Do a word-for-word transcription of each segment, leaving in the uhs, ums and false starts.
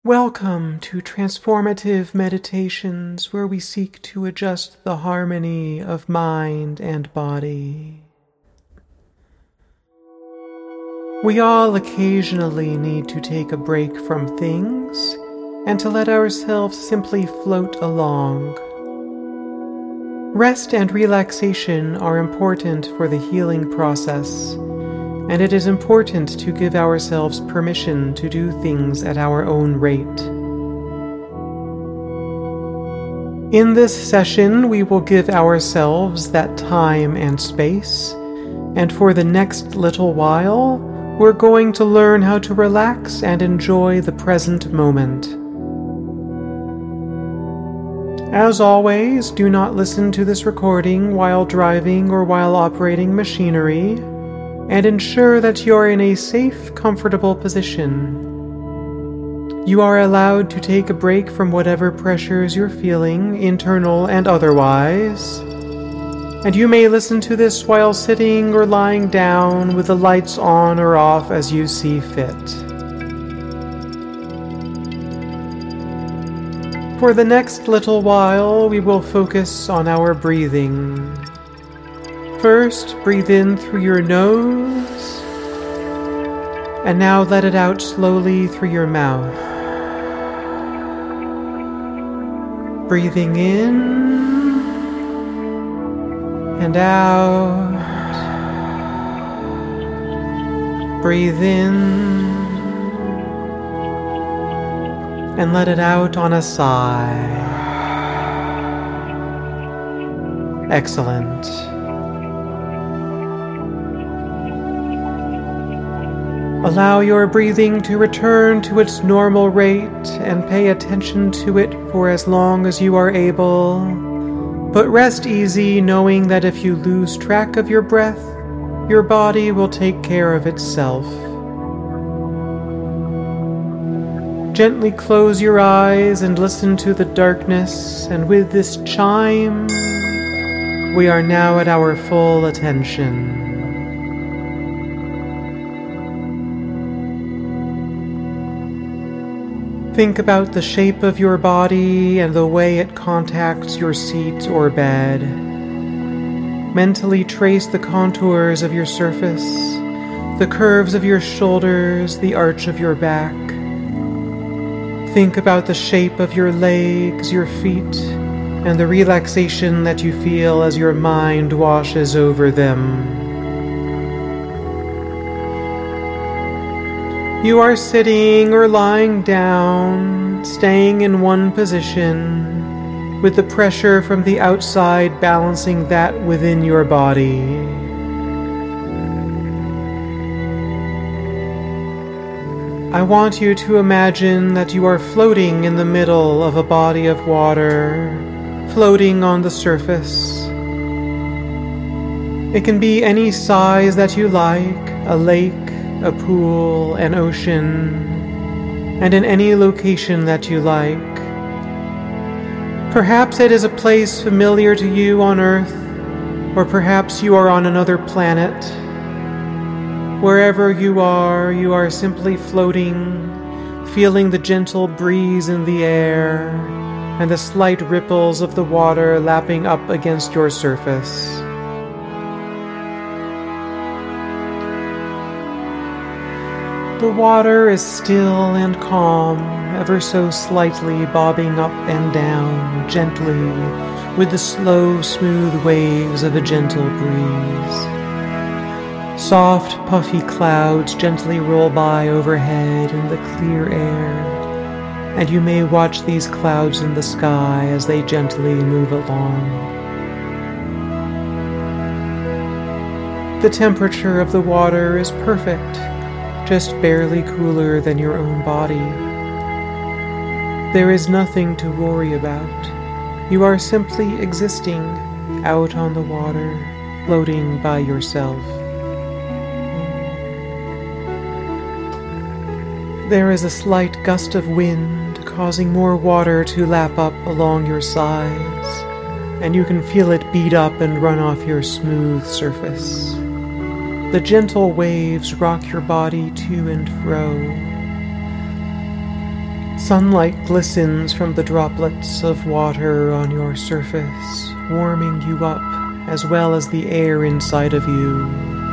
Welcome to Transformative Meditations, where we seek to adjust the harmony of mind and body. We all occasionally need to take a break from things and to let ourselves simply float along. Rest and relaxation are important for the healing process, and it is important to give ourselves permission to do things at our own rate. In this session, we will give ourselves that time and space, and for the next little while, we're going to learn how to relax and enjoy the present moment. As always, do not listen to this recording while driving or while operating machinery, and ensure that you are in a safe, comfortable position. You are allowed to take a break from whatever pressures you're feeling, internal and otherwise, and you may listen to this while sitting or lying down with the lights on or off as you see fit. For the next little while, we will focus on our breathing. First, breathe in through your nose, and now let it out slowly through your mouth. Breathing in and out. Breathe in and let it out on a sigh. Excellent. Allow your breathing to return to its normal rate and pay attention to it for as long as you are able. But rest easy, knowing that if you lose track of your breath, your body will take care of itself. Gently close your eyes and listen to the darkness, and with this chime, we are now at our full attention. Think about the shape of your body and the way it contacts your seat or bed. Mentally trace the contours of your surface, the curves of your shoulders, the arch of your back. Think about the shape of your legs, your feet, and the relaxation that you feel as your mind washes over them. You are sitting or lying down, staying in one position, with the pressure from the outside balancing that within your body. I want you to imagine that you are floating in the middle of a body of water, floating on the surface. It can be any size that you like, a lake, a pool, an ocean, and in any location that you like. Perhaps it is a place familiar to you on Earth, or perhaps you are on another planet. Wherever you are, you are simply floating, feeling the gentle breeze in the air and the slight ripples of the water lapping up against your surface. The water is still and calm, ever so slightly bobbing up and down, gently, with the slow, smooth waves of a gentle breeze. Soft, puffy clouds gently roll by overhead in the clear air, and you may watch these clouds in the sky as they gently move along. The temperature of the water is perfect, just barely cooler than your own body. There is nothing to worry about. You are simply existing out on the water, floating by yourself. There is a slight gust of wind causing more water to lap up along your sides, and you can feel it beat up and run off your smooth surface. The gentle waves rock your body to and fro. Sunlight glistens from the droplets of water on your surface, warming you up as well as the air inside of you.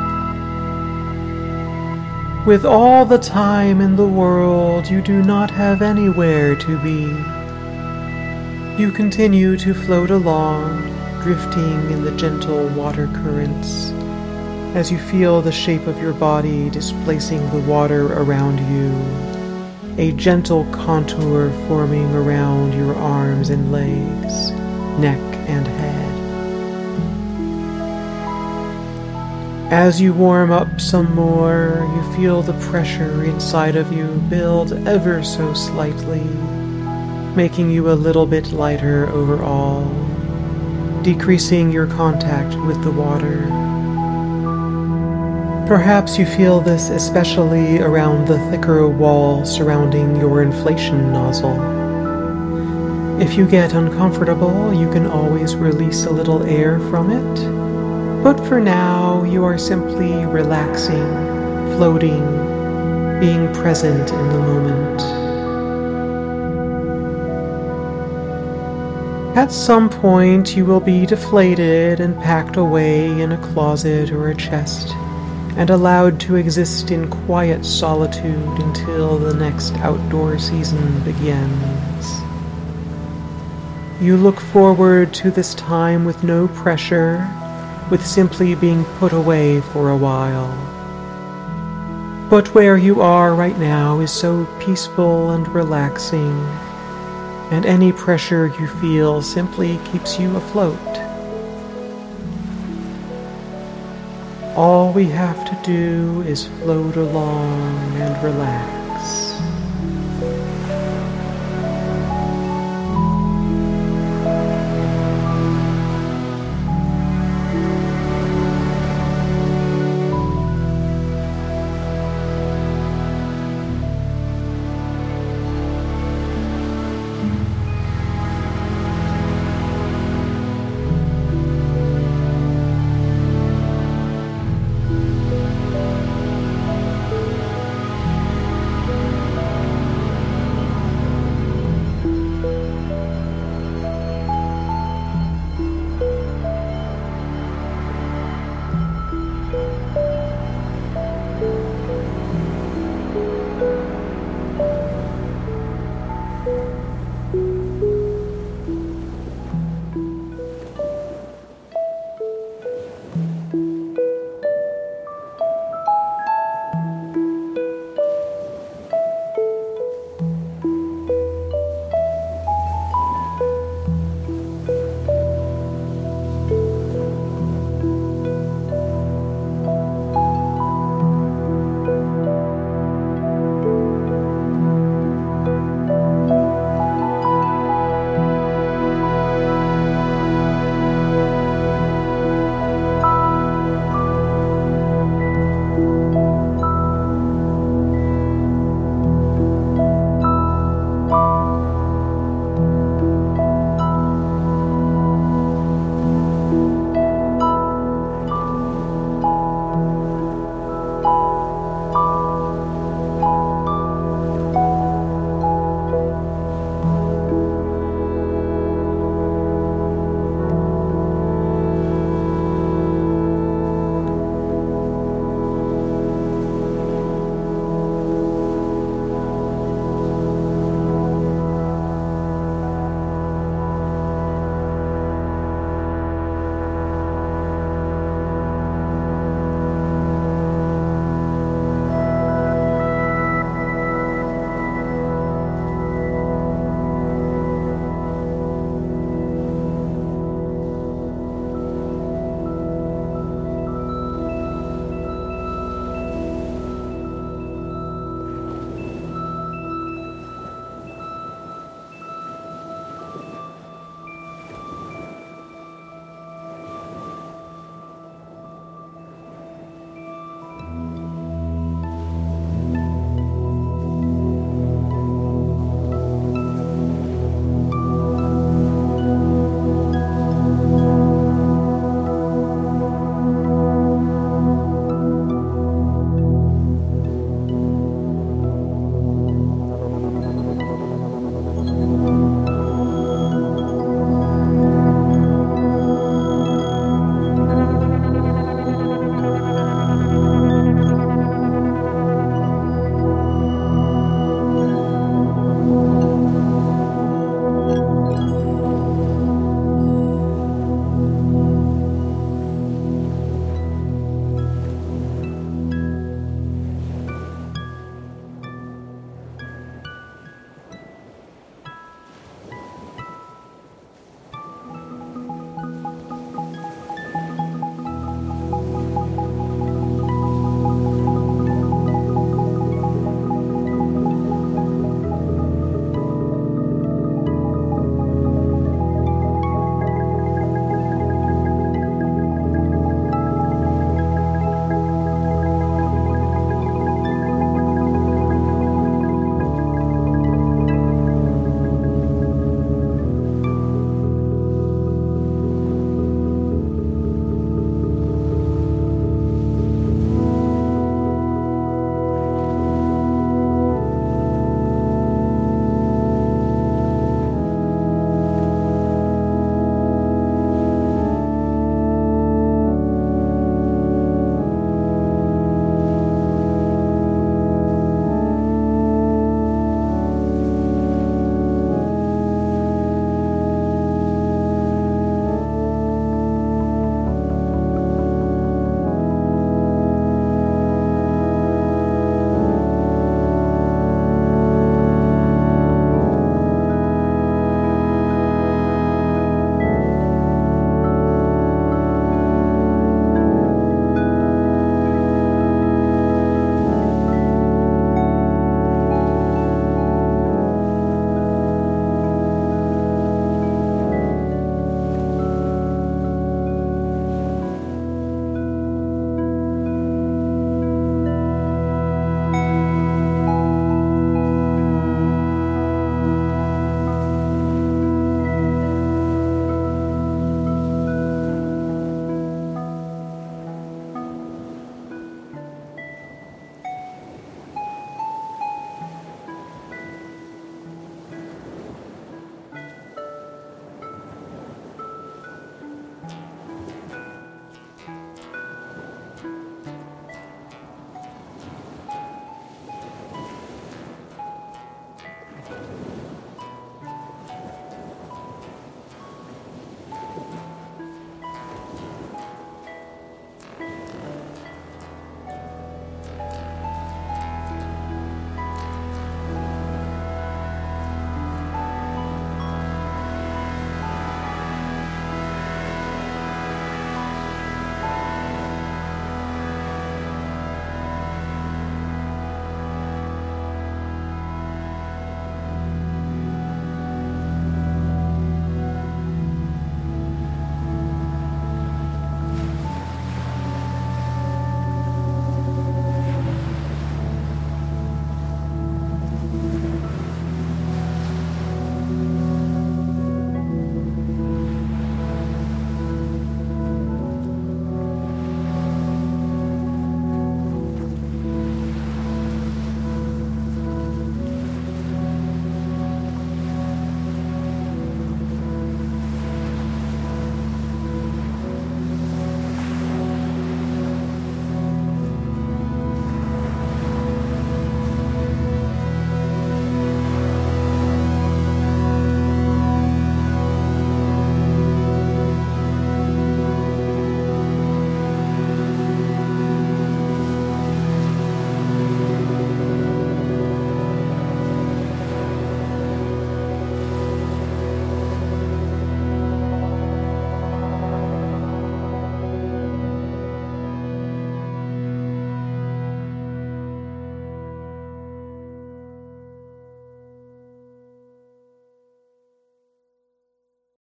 With all the time in the world, you do not have anywhere to be. You continue to float along, drifting in the gentle water currents, as you feel the shape of your body displacing the water around you, a gentle contour forming around your arms and legs, neck and head. As you warm up some more, you feel the pressure inside of you build ever so slightly, making you a little bit lighter overall, decreasing your contact with the water. Perhaps you feel this especially around the thicker wall surrounding your inflation nozzle. If you get uncomfortable, you can always release a little air from it. But for now, you are simply relaxing, floating, being present in the moment. At some point, you will be deflated and packed away in a closet or a chest, and allowed to exist in quiet solitude until the next outdoor season begins. You look forward to this time with no pressure, with simply being put away for a while. But where you are right now is so peaceful and relaxing, and any pressure you feel simply keeps you afloat. All we have to do is float along and relax.